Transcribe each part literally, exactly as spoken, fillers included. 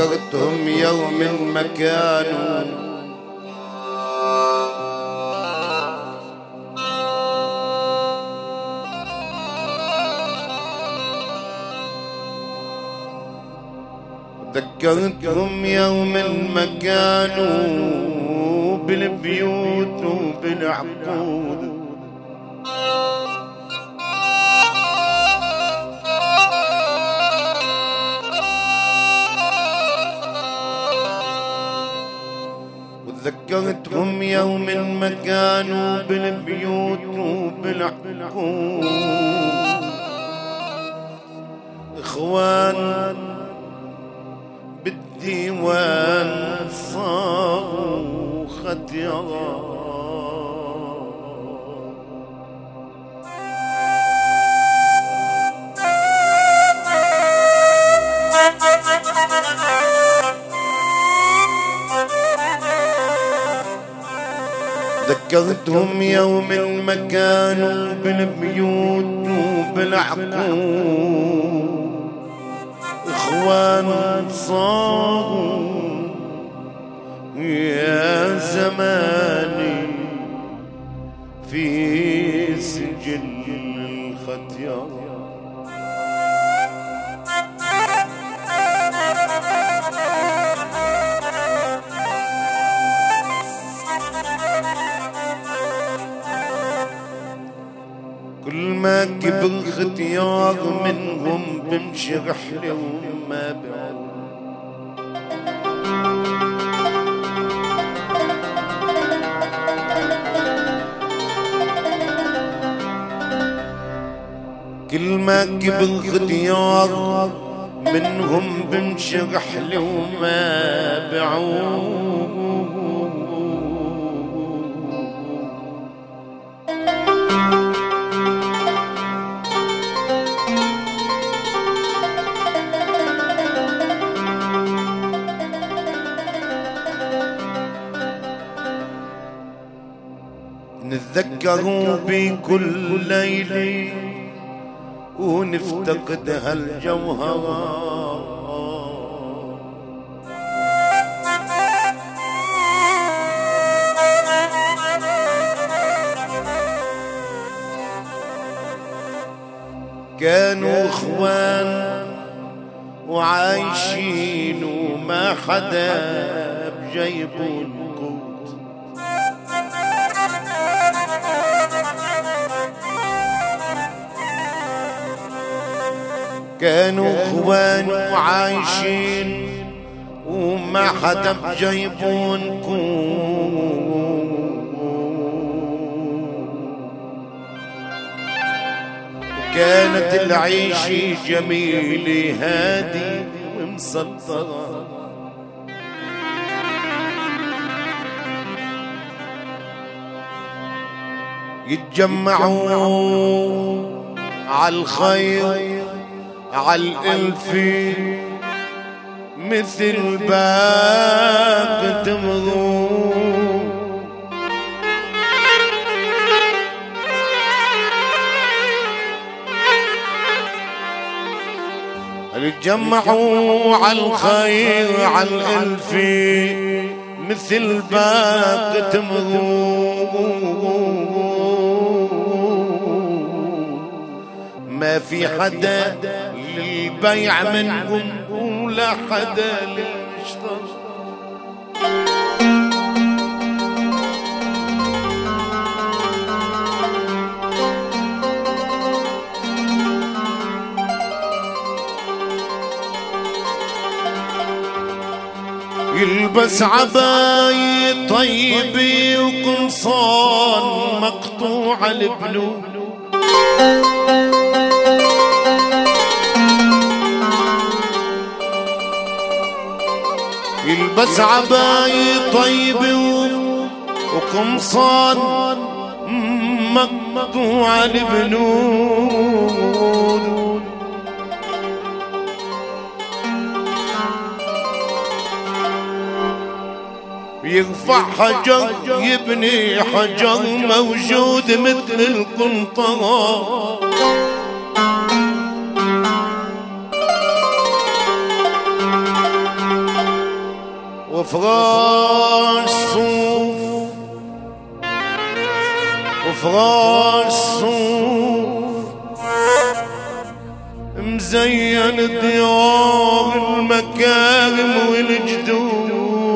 ذكرتهم يوم مكانوا ذكرتهم يوم مكانوا بالبيوت وبالعقود وذكرتهم يوم مكانوا بالبيوت وبالعقود إخوان بالديوان صاروا ختيار ذكرتهم يوم مكانوا بالبيوت وبالعقود إخوان صاروا يا زماني في سجن الختيار كل ما كبر ختيار منهم بنشرح لهم ما بعد كل ما كبر ختيار منهم بنشرح لهم ما بعود نتذكروا بكل ليلة ونفتقد هالجوهرة كانوا اخوان وعايشين وما حدا بجيبهم كانوا اخوان وعايشين وما حدا بجيبون وكانت العيشة جميلة هادي ومسطرة يتجمعوا عالخير عالألفي مثل باق تمرو يتجمعوا عالخير عالألفي مثل باق تمرو ما في حدا للبيع منهم ولا حدا للمشتري يلبس عباية طيبة وقمصان مقطوع البلو يلبس عباية طيبة وقمصان مقطوع البنود يرفع حجر يبني حجر موجود مثل القنطرة وفراش صوف وفراش صوف مزين ديار المكارم والجدود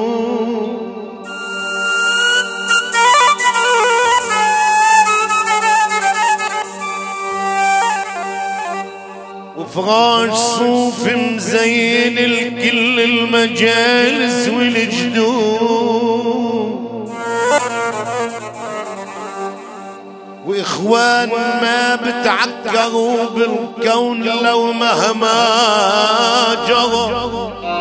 وفراش صوف مزين الكل المجالس والجدود واخوان ما بتعكروا بالكون لو مهما جرى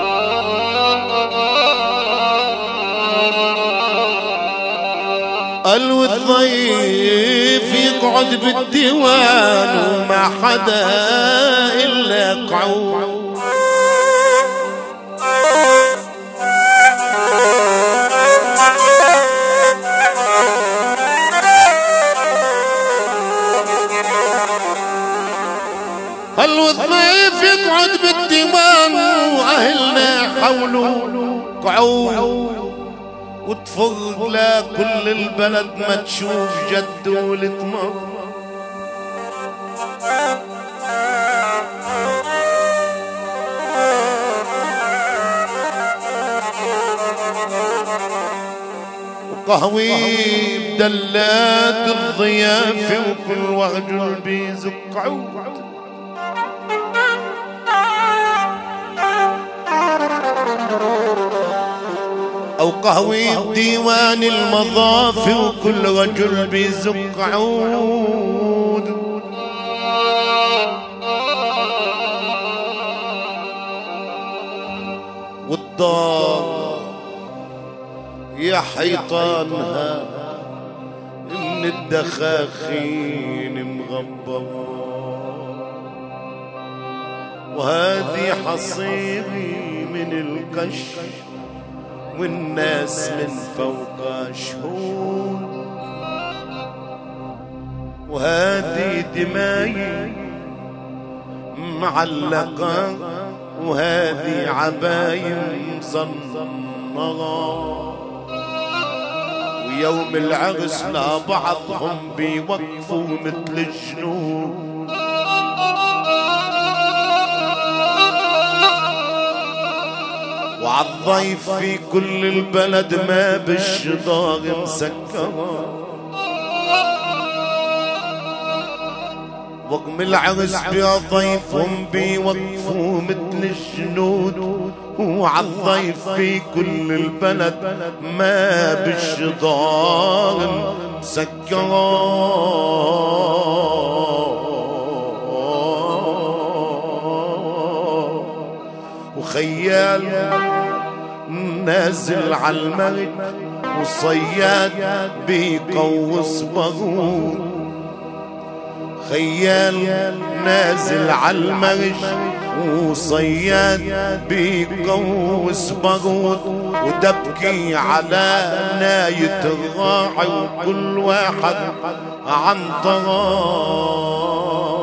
قالوا الضيف يقعد بالديوان وما حدا إلا قعود قالوا الضيف يقعد بالديوان وأهلنا حوله قعود وتفض لا كل البلد ما تشوف جد ولتمر وقهوي بدلات الضيافة وكل وغجل بيزق عود أو قهوي بديوان المضافي وكل رجل بيزق عود والدار يا حيطانها من الدخاخين مغبرة وهذه حصيري من القش والناس من فوق شهود وهذه دماي معلقة وهذه عبايم مصنغة ويوم العرس لا بعضهم بيوقفوا مثل الجنود وعالضيف في كل البلد ما بالشضاغ مسكرة وقم العرس بضيفهم بيوقفوا مثل الجنود وعالضيف في كل البلد ما بالشضاغ مسكرة وخيال نازل عالمرج وصياد بيقوص بارود خيال نازل عالمرج وصياد بيقوص بارود ودبكي على ناية الراعي وكل واحد عن طراب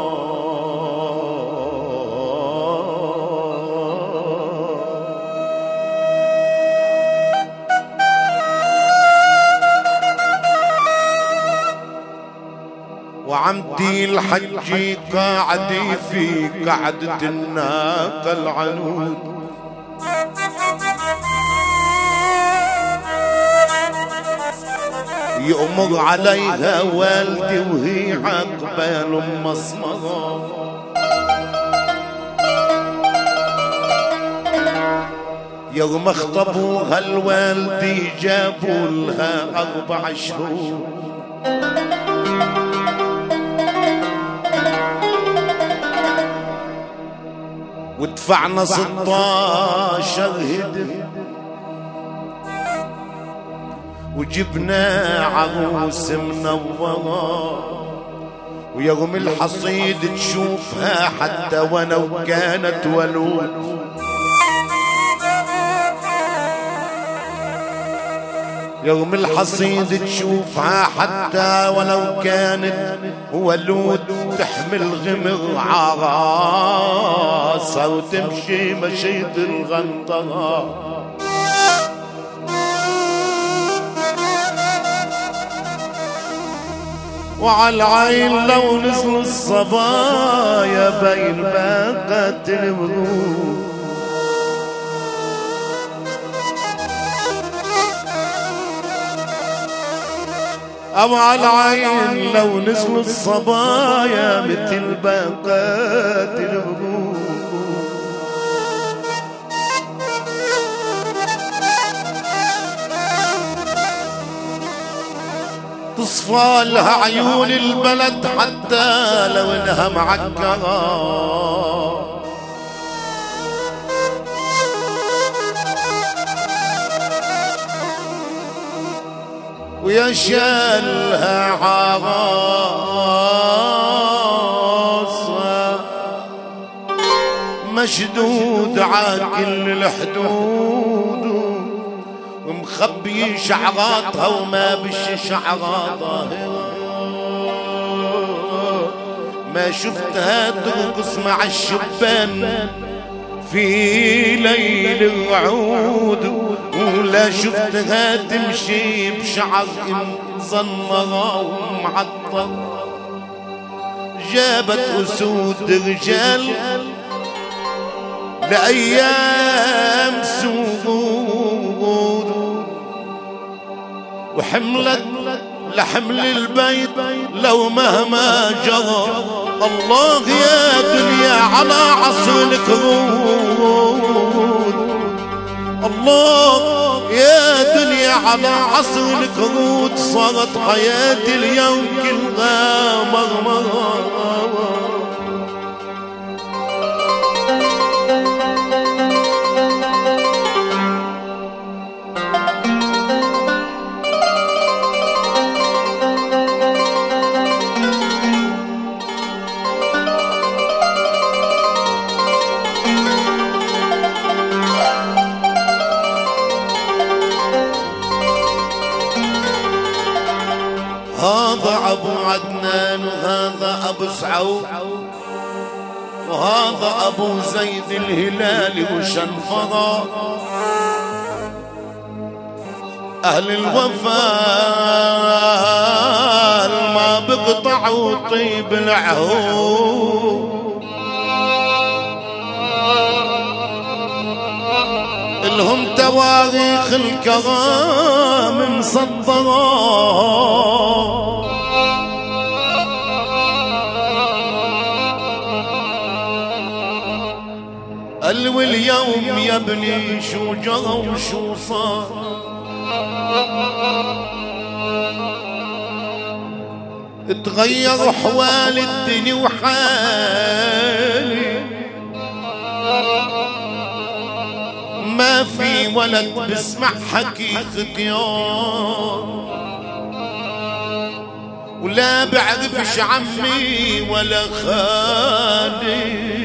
وعمدي الحج قاعد في قعدة الناقة العنود يأمر عليها والدي وهي عقبال مسمرة يوم اخطبوها الوالدي جابوا لها أربع شهور ودفعنا ستاشر هدم وجبنا عروس منورة ويوم الحصيد تشوفها حتى ولو كانت ولود يوم الحصيد تشوفها حتى ولو كانت ولود تحمل غمر عراسة وتمشي مشيت الغنطرة وعلى العين لو نزلوا الصبايا بين باقات الورود. أو على العين لو نزلوا الصبايا مثل باقات الورود. تصفى لها عيون البلد حتى لو انها معكرة. ويا شالها عراصة مشدود عاكل الحدود ومخبي شعراتها وما بش شعرها ظاهرة. ما شفتها ترقص مع الشبان في ليل الوعود ولا شفتها تمشي بشعر مزنرة ومعطر. جابت أسود رجال لأيام سود وحملت لحمل البيت لو مهما جرى. الله يا دنيا على عصرك رود. الله يا دنيا على عصرك رود. صارت حياتي اليوم كلها مرمرة. هذا أبو عدنان وهذا أبو سعود وهذا أبو زيد الهلالي وشنفرة. أهل الوفاء ما بقطعوا طيب العهود. لهم تواريخ الكرام مصدرة. قال واليوم يا ابني شو جرى وشو صار. تغير احوال الدنيا وحالي. ما في ولد بسمع حكي ختيان ولا بعرفش عمي ولا خالي.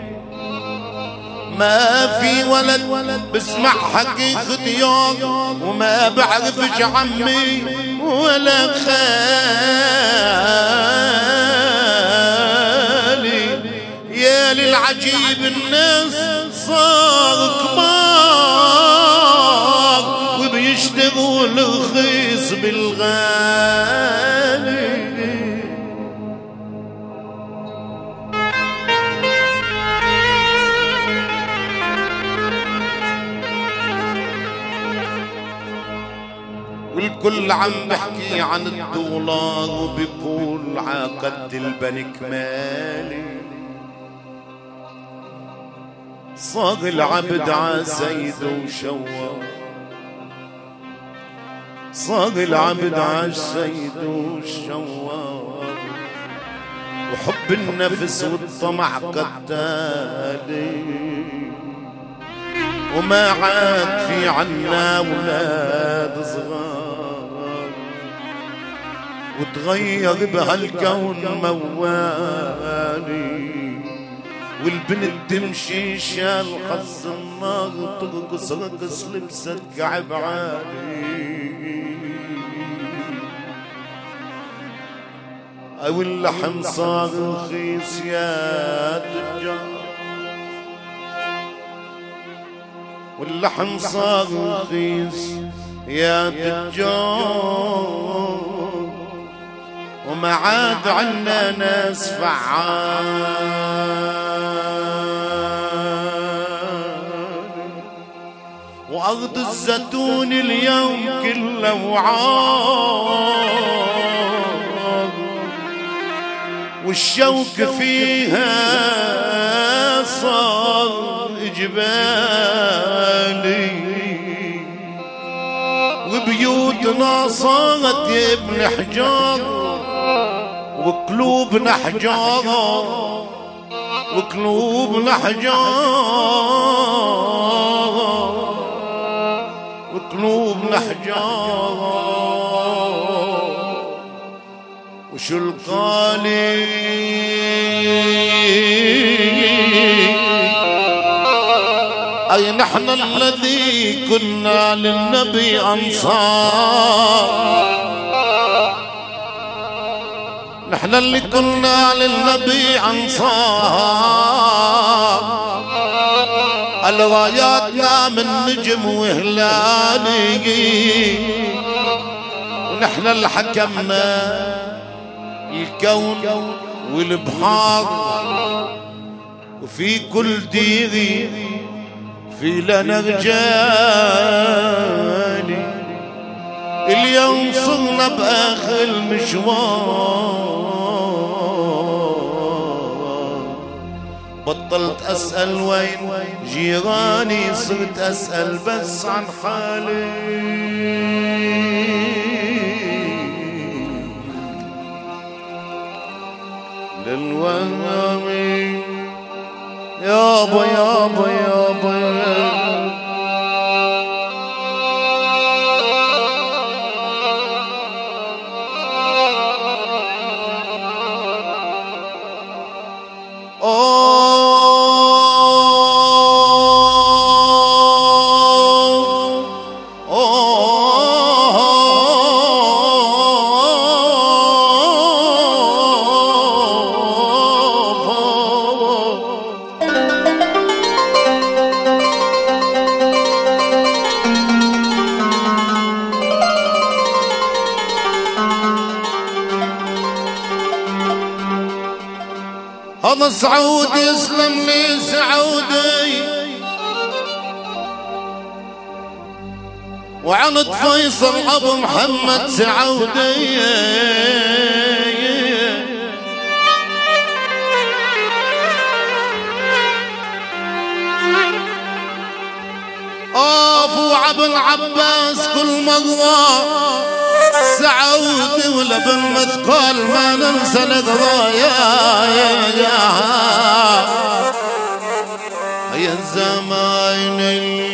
ما في ولد بسمع حكي ختيان وما بعرفش عمي ولا خالي. يا للعجيب الناس صار كبار وبيشتروا الرخيص بالغالي. والكل عم بحكي عن الدولار وبيقول عقد البنك مالي. صار العبد عسيد وشوار. صار العبد عسيد وشوار وحب النفس والطمع قتالي. وما عاد في عنا ولاد صغار وتغير بهالكون موالي. والبنت تمشي شال حظ النار ترقص رقص لبست كعب عالي. او اللحم صار رخيص يا تجار. واللحم صار رخيص يا تجار وما عاد عنا ناس فعال. وأرض الزيتون اليوم كله وعار، والشوك فيها صار جبالي، وبيوتنا صارت يا ابن حجار، وقلوبنا حجارة، وقلوبنا حجارة، وقلوبنا حجارة. وشو القالي أي نحن الذي كنا للنبي أنصار، نحن اللي كنا للنبي أنصار، الراياتنا من نجم وهلالي، ونحن اللي حكمنا الكون والبحار، وفي كل ديري في لنا رجالي. اليوم صرنا بآخر المشوار، بطلت أسأل وين جيراني، صرت أسأل بس عن حالي. للوهمي يابا يابا يابا هذا سعود يسلم لي سعودي، وعند فيصل ابو محمد سعودي. ابو عبد العباس كل مره سعودي، ولا بالمثقال ما ننسى القضايا. يا الزمان